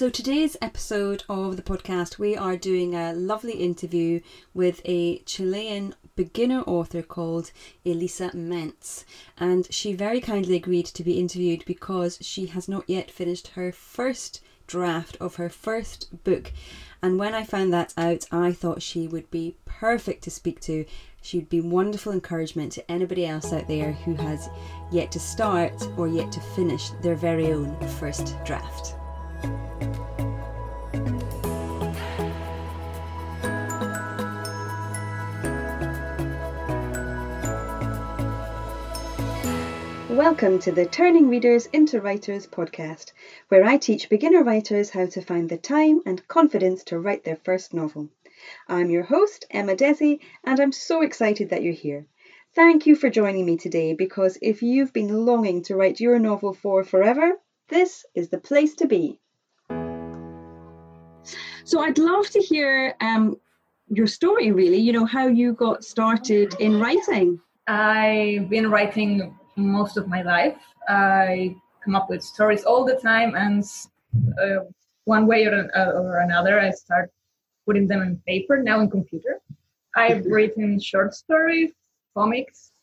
So today's episode of the podcast, we are doing a lovely interview with a Chilean beginner author called Elisa Mentz, and she very kindly agreed to be interviewed because she has not yet finished her first draft of her first book. And when I found that out, I thought she would be perfect to speak to. She'd be wonderful encouragement to anybody else out there who has yet to start or yet to finish their very own first draft. Welcome to the Turning Readers into Writers podcast, where I teach beginner writers how to find the time and confidence to write their first novel. I'm your host, Emma Desi, and I'm so excited that you're here. Thank you for joining me today, because if you've been longing to write your novel for forever, this is the place to be. So I'd love to hear your story, really, how you got started in writing. I've been writing most of my life. I come up with stories all the time, and one way or another, I start putting them on paper, now on computer. I've written short stories, comics,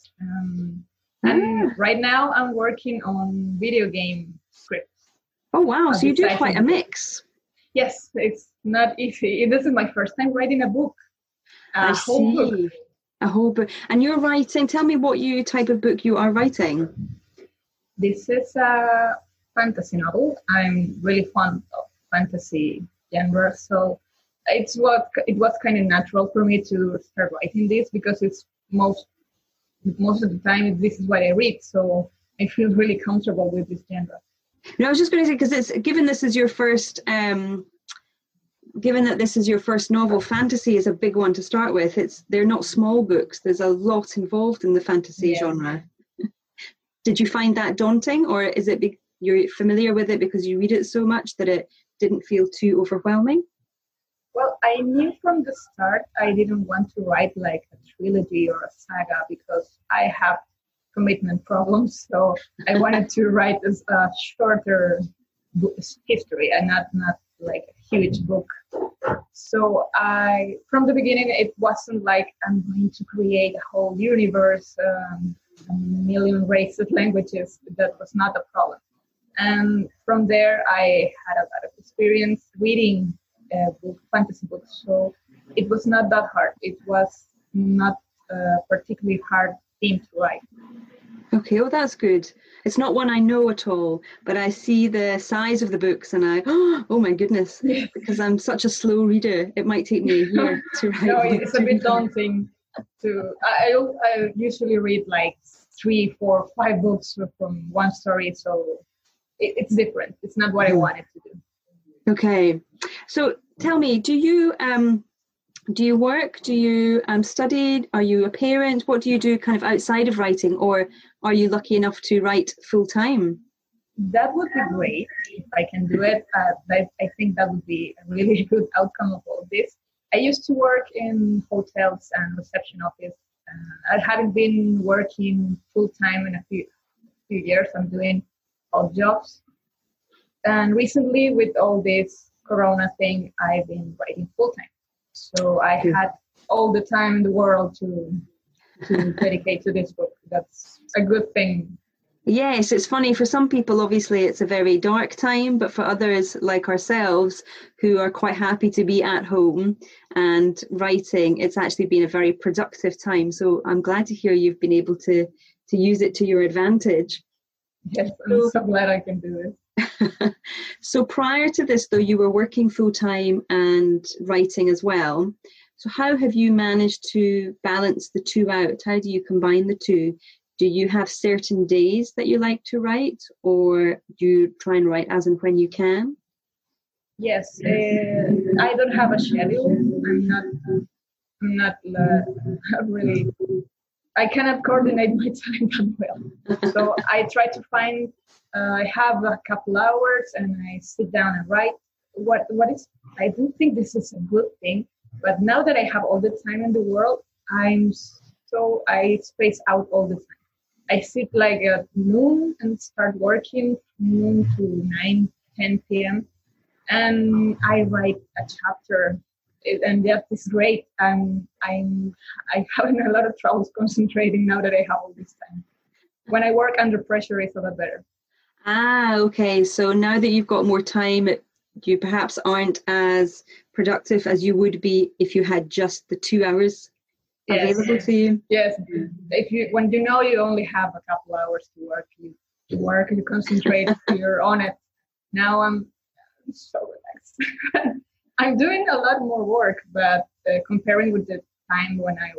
and right now I'm working on video game scripts. Oh, wow. So you do quite a mix. Yes, it's not easy. This is my first time writing a book. A whole book. And you're writing, tell me what type of book you are writing. This is a fantasy novel. I'm really fond of fantasy genre, so it was kind of natural for me to start writing this, because it's most of the time this is what I read, so I feel really comfortable with this genre. I was just going to say, because given this is your first given that this is your first novel, fantasy is a big one to start with. They're not small books. There's a lot involved in the fantasy genre. Did you find that daunting, or is it you're familiar with it because you read it so much that it didn't feel too overwhelming? Well, I knew from the start I didn't want to write like a trilogy or a saga, because I have commitment problems. So I wanted to write a shorter history and not like a huge book. So from the beginning, it wasn't like I'm going to create a whole universe, a million races, languages. That was not a problem. And from there, I had a lot of experience reading fantasy books. So it was not that hard. It was not a particularly hard theme to write. Okay, well, that's good. It's not one I know at all, but I see the size of the books and oh my goodness, because I'm such a slow reader, it might take me a year to write. No, it's a bit daunting. I usually read like 3, 4, 5 books from one story, so it's different. It's not what I wanted to do. Okay, so tell me, do you work? Do you study? Are you a parent? What do you do kind of outside of writing, or are you lucky enough to write full time? That would be great if I can do it. I think that would be a really good outcome of all of this. I used to work in hotels and reception office. I haven't been working full time in a few years. I'm doing odd jobs. And recently, with all this Corona thing, I've been writing full time. So I had all the time in the world to dedicate to this book. That's a good thing. Yes, it's funny. For some people, obviously, it's a very dark time, but for others like ourselves who are quite happy to be at home and writing, it's actually been a very productive time. So I'm glad to hear you've been able to use it to your advantage. Yes, I'm so glad I can do it. So prior to this, though, you were working full-time and writing as well. So how have you managed to balance the two out? How do you combine the two? Do you have certain days that you like to write, or do you try and write as and when you can? Yes, I don't have a schedule. I'm not really. I cannot coordinate my time that well. So I try to find. I have a couple hours and I sit down and write. What is? I don't think this is a good thing, but now that I have all the time in the world, I space out all the time. I sit like at noon and start working from noon to 9, 10 p.m. and I write a chapter, and that is great. I'm having a lot of troubles concentrating now that I have all this time. When I work under pressure, it's a lot better. Ah, okay. So now that you've got more time, you perhaps aren't as productive as you would be if you had just the 2 hours available to you. Yes. When you know you only have a couple hours to work, you concentrate, you're on it. Now I'm so relaxed. I'm doing a lot more work, but comparing with the time when I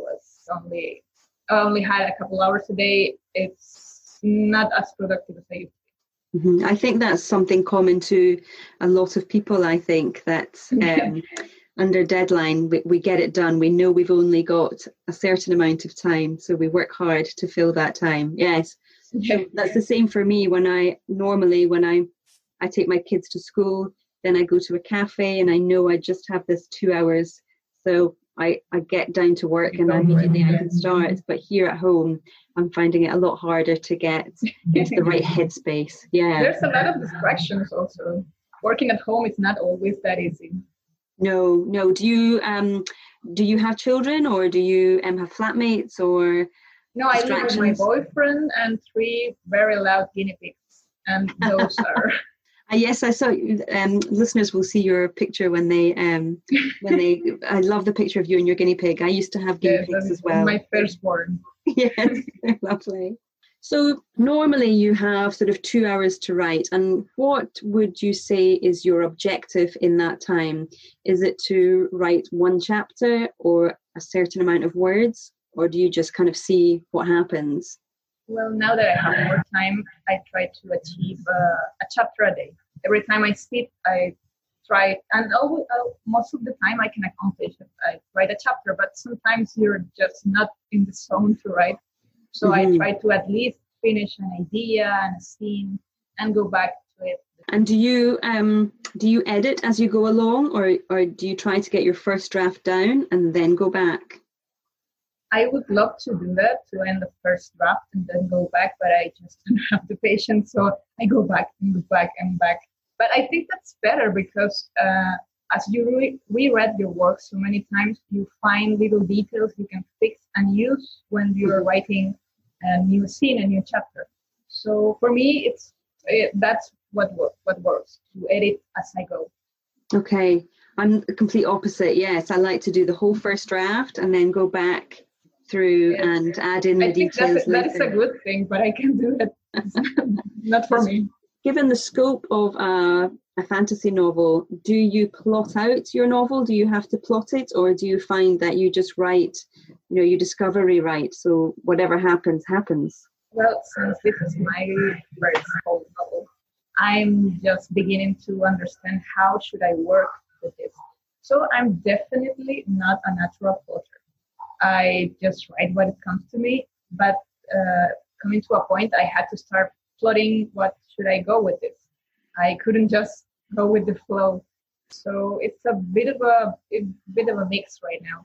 only had a couple hours a day, it's not as productive as I used to. Mm-hmm. I think that's something common to a lot of people. I think that under deadline, we get it done. We know we've only got a certain amount of time, so we work hard to fill that time. Yes, so that's the same for me. When I take my kids to school, then I go to a cafe, and I know I just have this 2 hours, so I get down to work and immediately I can start. But here at home, I'm finding it a lot harder to get into the right headspace. Yeah. There's a lot of distractions also. Working at home is not always that easy. No. Do you have children, or do you have flatmates, or? No, I live with my boyfriend and 3 very loud guinea pigs, and those are. Yes, I saw. Listeners will see your picture when they. I love the picture of you and your guinea pig. I used to have guinea pigs as well. My firstborn. Yes, they're lovely. So normally you have sort of 2 hours to write, and what would you say is your objective in that time? Is it to write one chapter or a certain amount of words, or do you just kind of see what happens? Well, now that I have more time, I try to achieve a chapter a day. Every time I sit, I try, and most of the time I can accomplish it. I write a chapter, but sometimes you're just not in the zone to write. So I try to at least finish an idea and a scene and go back to it. And do you edit as you go along, or do you try to get your first draft down and then go back? I would love to do that, to end the first draft and then go back, but I just don't have the patience. So I go back and go back and back. But I think that's better because as you reread your work so many times, you find little details you can fix and use when you're writing a new scene, a new chapter. So for me, that's what works, to edit as I go. Okay. I'm the complete opposite. Yes, I like to do the whole first draft and then go back through and add in the details. That is a good thing, but I can do it. Not for me. Given the scope of a fantasy novel, do you plot out your novel? Do you have to plot it, or do you find that you just write, you discovery write, so whatever happens, happens? Well, since this is my first whole novel, I'm just beginning to understand how should I work with this. So I'm definitely not a natural plotter. I just write what it comes to me, but coming to a point, I had to start plotting what should I go with this. I couldn't just go with the flow. So it's a bit of a mix right now.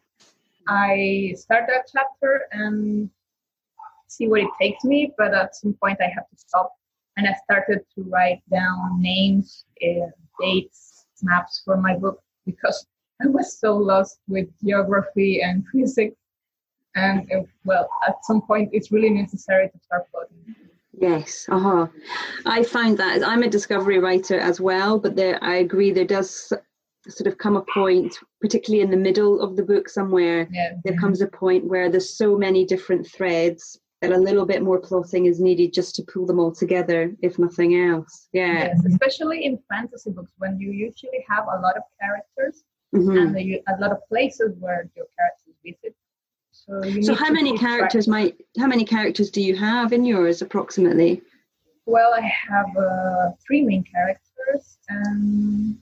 I start that chapter and see where it takes me, but at some point I have to stop. And I started to write down names, dates, maps for my book because I was so lost with geography and physics. And at some point, it's really necessary to start plotting. Yes, I find that I'm a discovery writer as well, but I agree there does sort of come a point, particularly in the middle of the book somewhere, there comes a point where there's so many different threads that a little bit more plotting is needed just to pull them all together, if nothing else. Yeah. Yes, especially in fantasy books when you usually have a lot of characters and a lot of places where your characters visit. So how many characters do you have in yours approximately? Well, I have 3 main characters and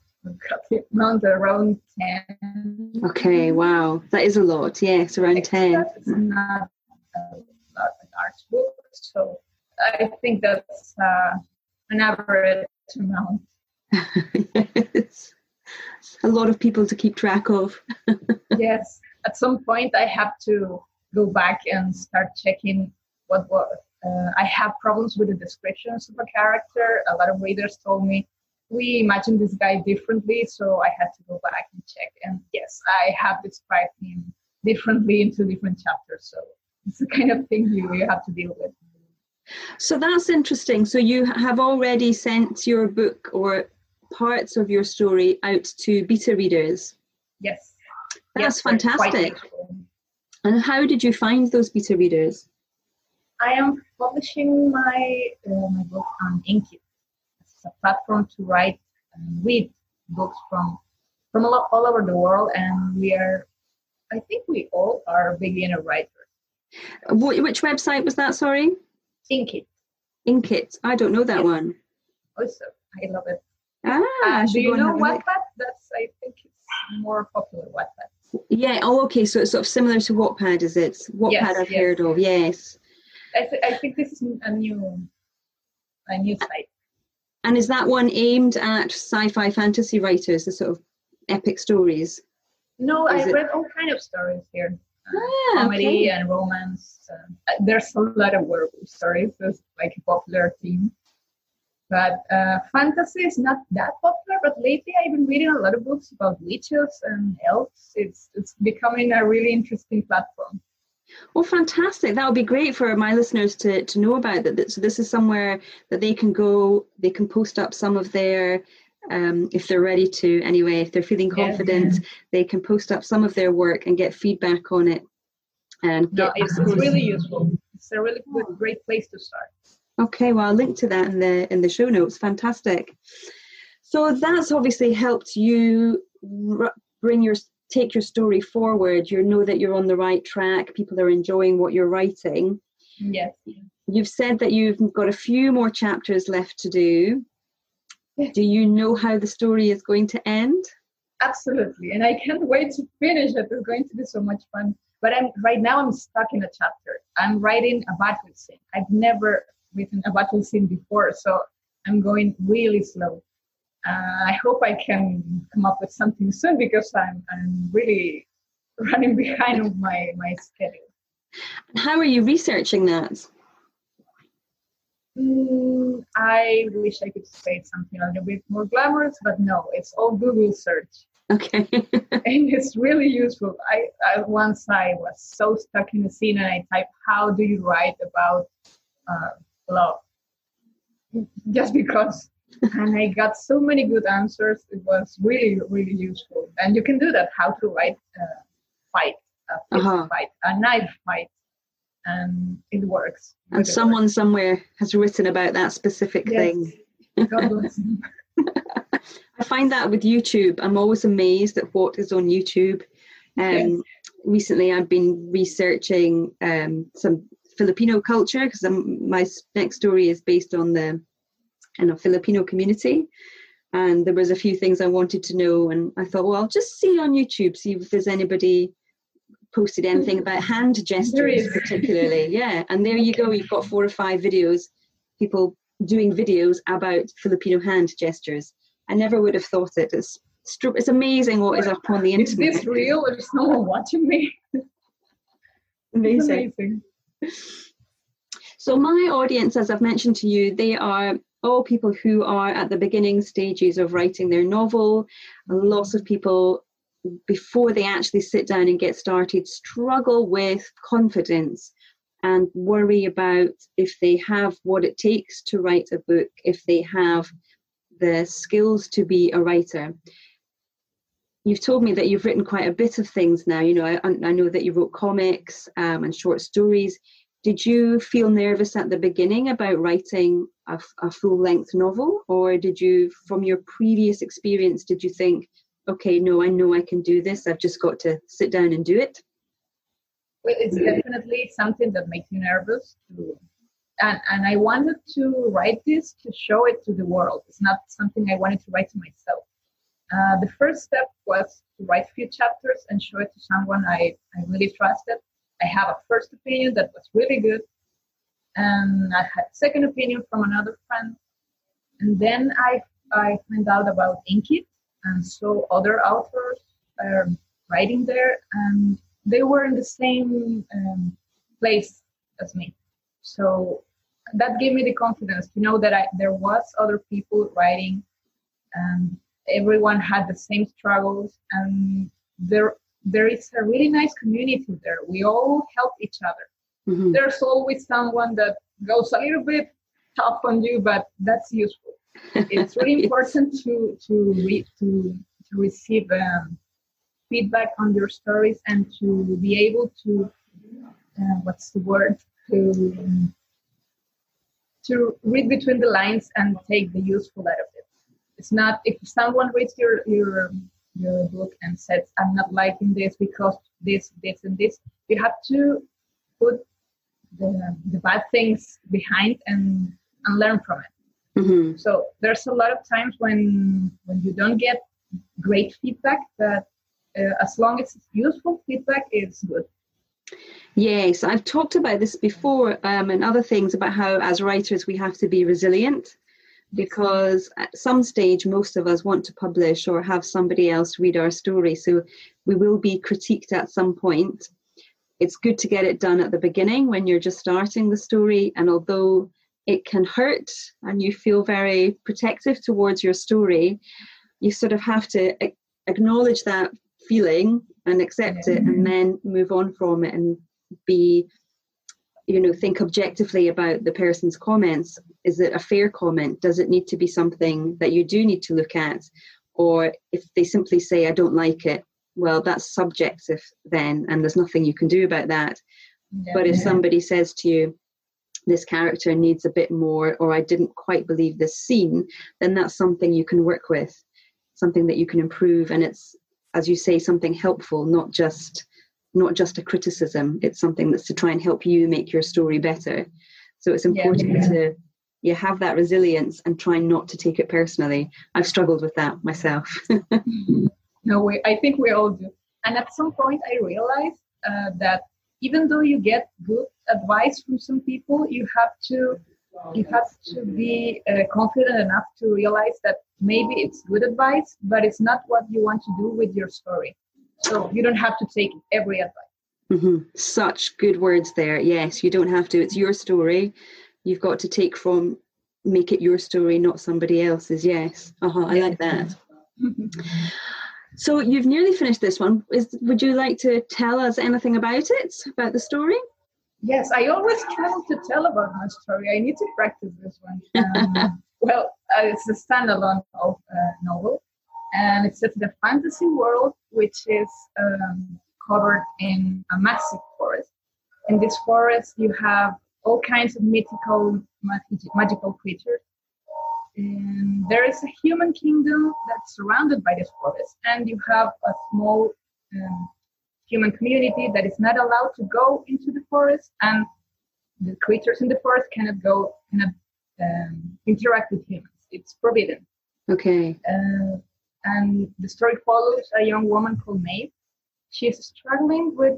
around 10. Okay, wow. That is a lot. Yes, around 10. It's not a lot of art book, so I think that's an average amount. Yes. A lot of people to keep track of. Yes. At some point, I have to go back and start checking I have problems with the descriptions of a character. A lot of readers told me, we imagined this guy differently, so I had to go back and check. And yes, I have described him differently into different chapters. So it's the kind of thing you have to deal with. So that's interesting. So you have already sent your book or parts of your story out to beta readers? Yes. That's fantastic. And how did you find those beta readers? I am publishing my book on Inkitt. It's a platform to write and read books from all over the world, and I think we all are beginner writers. Which website was that, sorry? Inkitt. Inkitt. I don't know that one. Also, I love it. Do you know Wattpad? I think it's more popular, Wattpad. Yeah. Oh, okay. So it's sort of similar to Wattpad, is it? Wattpad, yes, I've heard of. Yes. I think this is a new site. And is that one aimed at sci-fi fantasy writers, the sort of epic stories? No, I read all kind of stories here. Comedy and romance. There's a lot of werewolf stories. It's like a popular theme. But fantasy is not that popular. But lately, I've been reading a lot of books about witches and elves. It's becoming a really interesting platform. Oh, fantastic. That would be great for my listeners to know about that. So this is somewhere that they can go, they can post up some of their, if they're ready to anyway, if they're feeling confident, they can post up some of their work and get feedback on it. And it's really useful. It's a really great place to start. Okay, well, I'll link to that in the show notes. Fantastic. So that's obviously helped you take your story forward. You know that you're on the right track. People are enjoying what you're writing. Yes. You've said that you've got a few more chapters left to do. Do you know how the story is going to end? Absolutely. And I can't wait to finish it. It's going to be so much fun. But right now I'm stuck in a chapter. I'm writing a battle scene. I've never written a battle scene before, so I'm going really slow. I hope I can come up with something soon because I'm really running behind on my schedule. How are you researching that? I wish I could say something a little bit more glamorous, but no, it's all Google search. Okay. And it's really useful. Once I was so stuck in a scene and I typed, how do you write about love? Just because. And I got so many good answers. It was really, really useful. And you can do that, how to write a fight, a knife fight. And it works. And someone somewhere has written about that specific thing. God bless them. I find that with YouTube. I'm always amazed at what is on YouTube. Recently, I've been researching some Filipino culture because my next story is based on the Filipino community. And there was a few things I wanted to know. And I thought, well, I'll just see on YouTube, see if there's anybody posted anything about hand gestures particularly. Yeah, and there you go, you've got 4 or 5 videos, people doing videos about Filipino hand gestures. I never would have thought it. It's amazing what is up on the internet. Is this real? There's no one watching me. Amazing. So my audience, as I've mentioned to you, they are all people who are at the beginning stages of writing their novel. Lots of people, before they actually sit down and get started, struggle with confidence and worry about if they have what it takes to write a book, if they have the skills to be a writer. You've told me that you've written quite a bit of things now. You know, I know that you wrote comics and short stories. Did you feel nervous at the beginning about writing a full-length novel, or did you, from your previous experience, did you think, okay, no, I know I can do this, I've just got to sit down and do it? Well, it's definitely something that makes you nervous. And I wanted to write this to show it to the world. It's not something I wanted to write to myself. The first step was to write a few chapters and show it to someone I really trusted. I have a first opinion that was really good. And I had a second opinion from another friend. And then I found out about Inkitt, and so other authors are writing there, and they were in the same place as me. So that gave me the confidence to know that there was other people writing and everyone had the same struggles, and there is a really nice community there. We all help each other. Mm-hmm. There's always someone that goes a little bit tough on you, but that's useful. It's really important to receive feedback on your stories and to be able to to read between the lines and take the useful out of it. It's not if someone reads your book and says, "I'm not liking this because this, and this," you have to put the bad things behind and learn from it. Mm-hmm. So there's a lot of times when you don't get great feedback, but as long as it's useful feedback, it's good. Yes, I've talked about this before, and other things about how as writers we have to be resilient, because at some stage most of us want to publish or have somebody else read our story, so we will be critiqued at some point. It's good to get it done at the beginning when you're just starting the story, and although it can hurt and you feel very protective towards your story, you sort of have to acknowledge that feeling and accept it, and then move on from it and be, think objectively about the person's comments. Is it a fair comment? Does it need to be something that you do need to look at? Or if they simply say, "I don't like it," well, that's subjective then, and there's nothing you can do about that. But if somebody says to you, "This character needs a bit more," or "I didn't quite believe this scene," then that's something you can work with, something that you can improve. And it's, as you say, something helpful, not just a criticism. It's something that's to try and help you make your story better. So it's important to have that resilience and try not to take it personally. I've struggled with that myself. No, I think we all do. And at some point I realized that even though you get good advice from some people, you have to be confident enough to realize that maybe it's good advice, but it's not what you want to do with your story. So you don't have to take every advice. Mm-hmm. Such good words there. Yes, you don't have to. It's your story. You've got to make it your story, not somebody else's. Yes. I like that. So you've nearly finished this one. Would you like to tell us anything about it, about the story? Yes, I always struggle to tell about my story. I need to practice this one. It's a standalone novel, and it's set in a fantasy world, which is covered in a massive forest. In this forest, you have all kinds of mythical, magical creatures. And there is a human kingdom that's surrounded by this forest, and you have a small human community that is not allowed to go into the forest, and the creatures in the forest cannot interact with humans. It's forbidden. Okay. And the story follows a young woman called Maeve. She's struggling with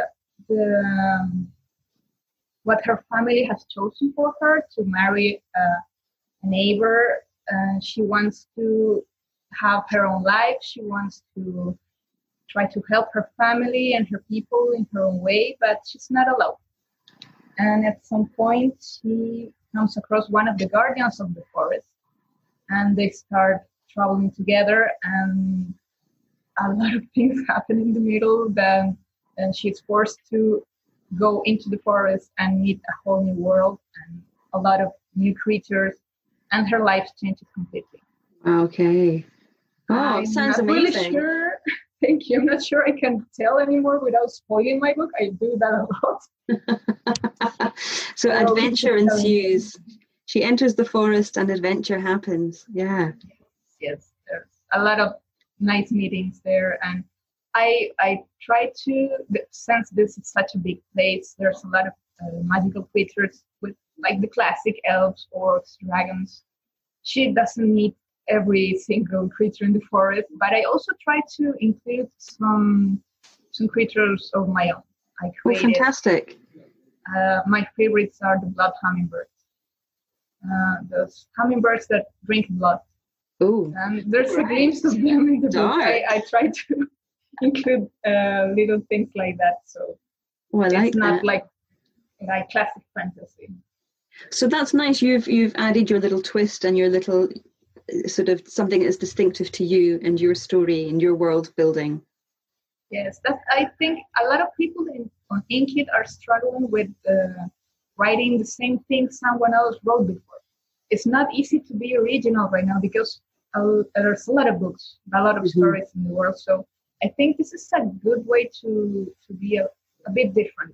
what her family has chosen for her, to marry a neighbor. She wants to have her own life. She wants to try to help her family and her people in her own way, but she's not allowed. And at some point, she comes across one of the guardians of the forest, and they start traveling together, and a lot of things happen in the middle. Then she's forced to go into the forest and meet a whole new world and a lot of new creatures, and her life changes completely. Okay. Oh, sounds amazing. Really sure. Thank you. I'm not sure I can tell anymore without spoiling my book. I do that a lot. So adventure ensues. She enters the forest and adventure happens. Yeah. Yes. There's a lot of nice meetings there. And I try to, since this is such a big place, there's a lot of magical creatures with like the classic elves, orcs, dragons. She doesn't meet every single creature in the forest, but I also try to include some creatures of my own. I created. Oh, fantastic! My favorites are the blood hummingbirds. Those hummingbirds that drink blood. Oh, and there's a glimpse of them in the book. I try to include little things like that. So it's not like classic fantasy. So that's nice. You've added your little twist and your little sort of something that's distinctive to you and your story and your world building. Yes, I think a lot of people on Inkit are struggling with writing the same thing someone else wrote before. It's not easy to be original right now because there's a lot of books, a lot of stories in the world. So I think this is a good way to be a bit different,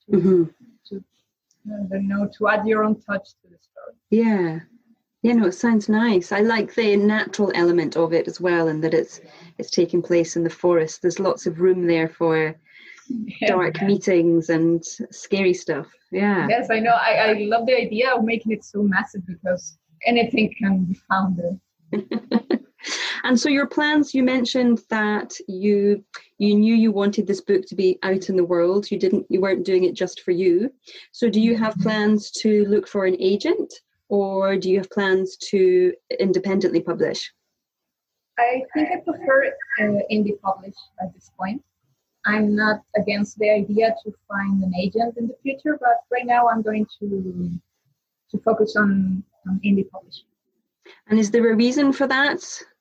to add your own touch to the story. Yeah. Yeah, no, it sounds nice. I like the natural element of it as well, and that it's taking place in the forest. There's lots of room there for dark meetings and scary stuff. Yeah. Yes, I know. I love the idea of making it so massive because anything can be found there. And so your plans, you mentioned that you knew you wanted this book to be out in the world. You weren't doing it just for you. So do you have plans to look for an agent, or do you have plans to independently publish? I think I prefer indie publish at this point. I'm not against the idea to find an agent in the future, but right now I'm going to focus on indie publishing. And is there a reason for that?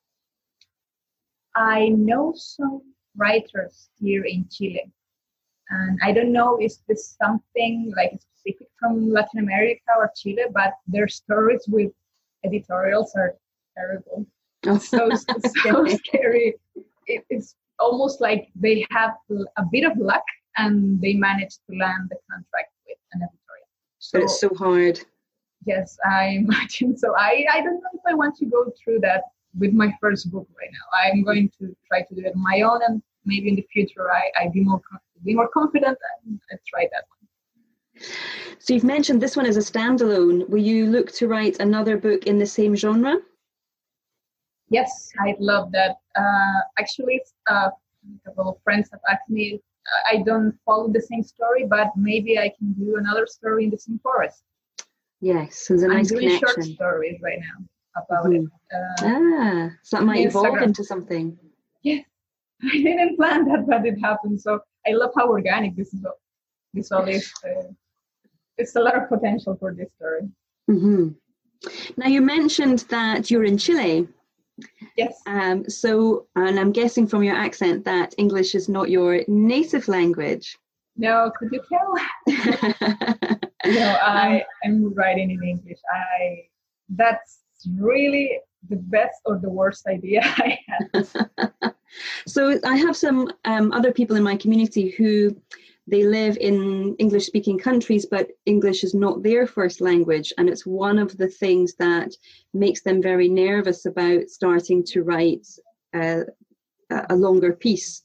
I know some writers here in Chile, and I don't know if this something like specific from Latin America or Chile, but their stories with editorials are terrible. So scary. It's almost like they have a bit of luck and they manage to land the contract with an editorial. But it's so hard. Yes, I imagine so. I don't know if I want to go through that with my first book right now. I'm going to try to do it on my own, and maybe in the future I be more confident and I try that one. So you've mentioned this one as a standalone. Will you look to write another book in the same genre? Yes, I'd love that. Actually, a couple of friends have asked me, I don't follow the same story, but maybe I can do another story in the same forest. Yes, there's a nice connection. I'm doing short stories right now about it. So that might evolve into something. Yes, I didn't plan that, but it happened. So I love how organic this all is. It's a lot of potential for this story. Now, you mentioned that you're in Chile. Yes. So, and I'm guessing from your accent that English is not your native language. No, could you tell? No, I'm writing in English. That's really the best or the worst idea I had. So I have some other people in my community who they live in English-speaking countries, but English is not their first language, and it's one of the things that makes them very nervous about starting to write a longer piece.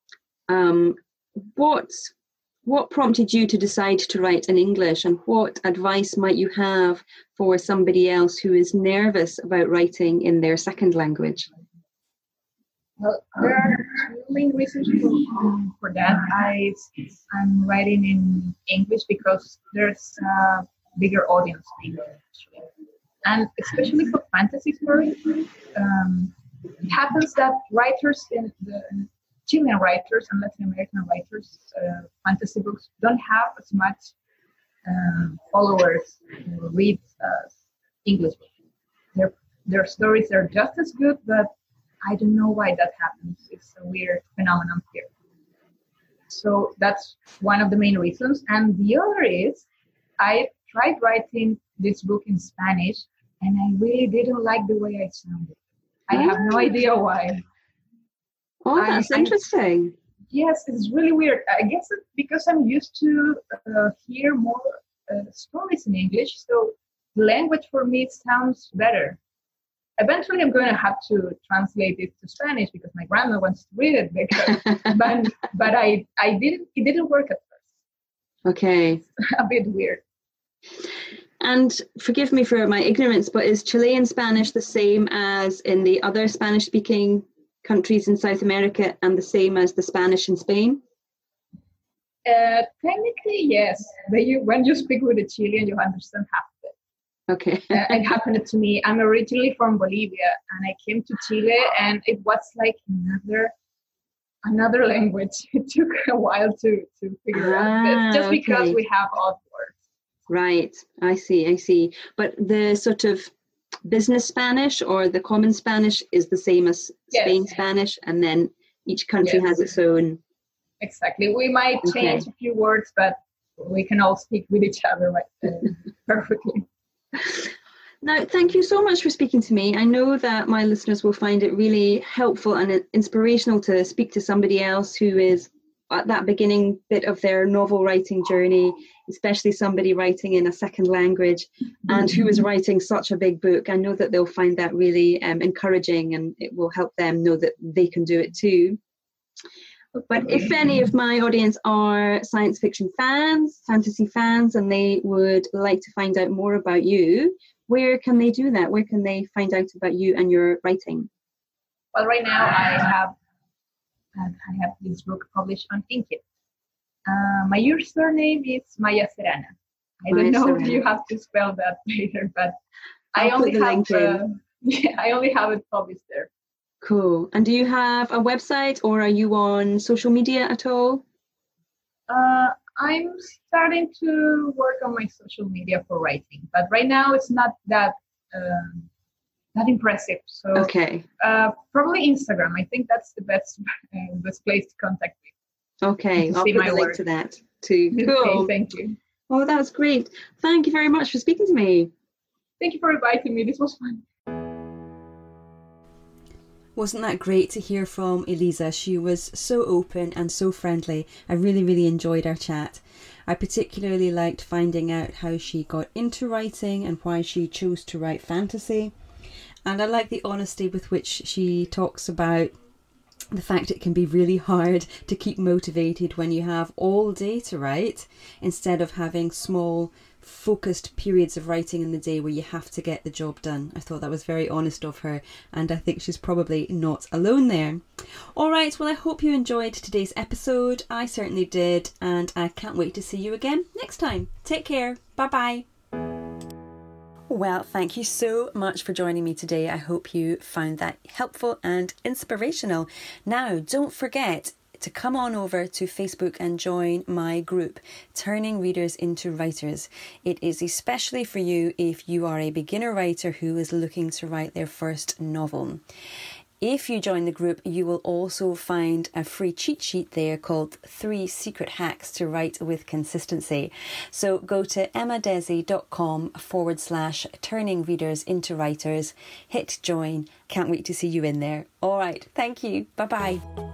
What prompted you to decide to write in English, and what advice might you have for somebody else who is nervous about writing in their second language? Well, there are two main reasons for that. I'm writing in English because there's a bigger audience in English, actually. And especially for fantasy stories, it happens that writers in the Chilean writers and Latin American writers, fantasy books don't have as much followers who read English books. Their stories are just as good, but I don't know why that happens. It's a weird phenomenon here. So that's one of the main reasons. And the other is I tried writing this book in Spanish, and I really didn't like the way I sounded. I have no idea why. Oh, that's interesting. Yes, it's really weird. I guess it's because I'm used to hear more stories in English, so the language for me sounds better. Eventually, I'm going to have to translate it to Spanish because my grandma wants to read it. But I didn't. It didn't work at first. Okay. It's a bit weird. And forgive me for my ignorance, but is Chilean Spanish the same as in the other Spanish-speaking countries in South America, and the same as the Spanish in Spain? Technically, yes. When you speak with a Chilean, you understand half of it. Okay. It happened to me. I'm originally from Bolivia, and I came to Chile, and it was like another language. It took a while to figure out this, just because we have odd words. Right. I see. But the sort of business Spanish, or the common Spanish is the same as Spain Spanish, and then each country has its own. Exactly. We might change a few words, but we can all speak with each other perfectly. Now, thank you so much for speaking to me. I know that my listeners will find it really helpful and inspirational to speak to somebody else who is at that beginning bit of their novel writing journey, especially somebody writing in a second language and who is writing such a big book. I know that they'll find that really encouraging, and it will help them know that they can do it too. But if any of my audience are science fiction fans, fantasy fans, and they would like to find out more about you, where can they do that? Where can they find out about you and your writing? Well, right now I have this book published on Inkitt. My username is Maya Serrana. I don't know if you have to spell that later, but I only have it published there. Cool. And do you have a website, or are you on social media at all? I'm starting to work on my social media for writing, but right now it's not that impressive. So probably Instagram. I think that's the best place to contact me. Okay, I'll put a link to that too. Cool. Okay, thank you. Oh, that was great. Thank you very much for speaking to me. Thank you for inviting me. This was fun. Wasn't that great to hear from Elisa? She was so open and so friendly. I really, really enjoyed our chat. I particularly liked finding out how she got into writing and why she chose to write fantasy. And I like the honesty with which she talks about the fact it can be really hard to keep motivated when you have all day to write, instead of having small focused periods of writing in the day where you have to get the job done. I thought that was very honest of her, and I think she's probably not alone there. Alright, well, I hope you enjoyed today's episode. I certainly did, and I can't wait to see you again next time. Take care. Bye bye. Well, thank you so much for joining me today. I hope you found that helpful and inspirational. Now, don't forget to come on over to Facebook and join my group, Turning Readers into Writers. It is especially for you if you are a beginner writer who is looking to write their first novel. If you join the group, you will also find a free cheat sheet there called 3 Secret Hacks to Write with Consistency. So go to emmadesi.com/turning readers into writers, hit join. Can't wait to see you in there. All right, thank you. Bye-bye.